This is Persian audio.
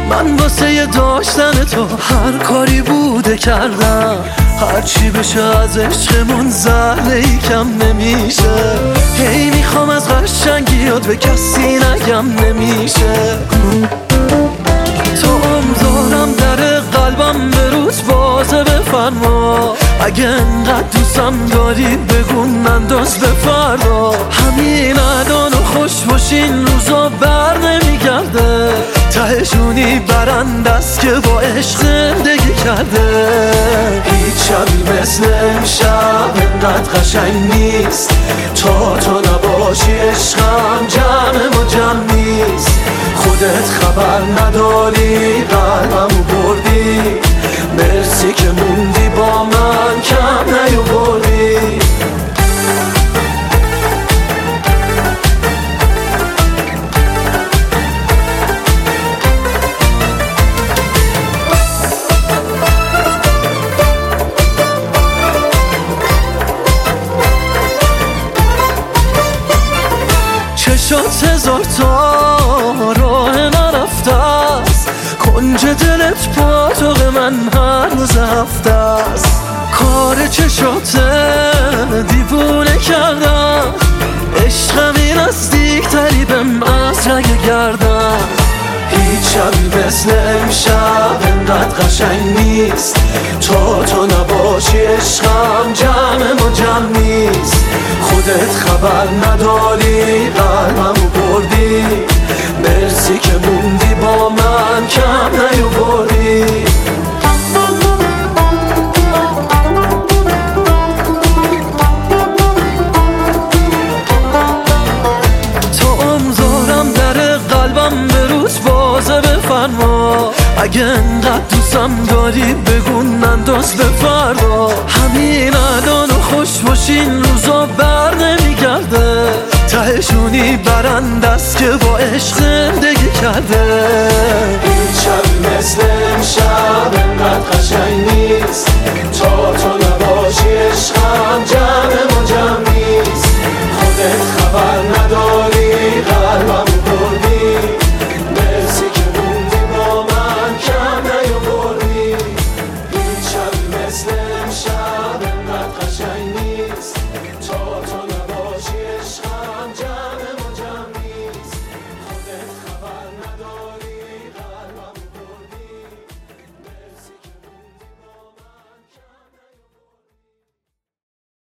من واسه داشتن تو هر کاری بوده کردم، هرچی بشه از عشقمون زهره کم نمیشه. هی میخوام از قشنگیات به کسی نگم نمیشه. تو دارم در قلبم به روز بازه بفرما، اگه انقدر دوستم داری بگو ننداز به فردا. همین الان و خوش باشین روزا بر نمیگرده، تهشونی برند است که با عشق زندگی کرده. هیچ شبی مثل امشب انقدر قشنگ نیست، تو نباشی عشقم جمع ما جمع نیست. خودت خبر نداری قلبمو بردی، مرسی که موندی با من کم نیاوردی. چشات هزار تا راه نرفته است، کنج دلت پاتوق من هر روز هفته است. کار چشات دیوونه کردم، عشقمی نزدیکتری بهم از رگ گردم. هیچ شبی مثل امشب انقدر قشنگ نیست، تو نباشی عشقم جمع ما جمع نیست. خودت خبر نداری قلبمو بردی، مرسی که موندی با من کم نیاوردی. اگه انقدر دوستم داری بگو ننداز به فردا. همین الان و خوش باشین روزا بر نمیگرده، تهشونی برند است که با عشق زندگی کرده.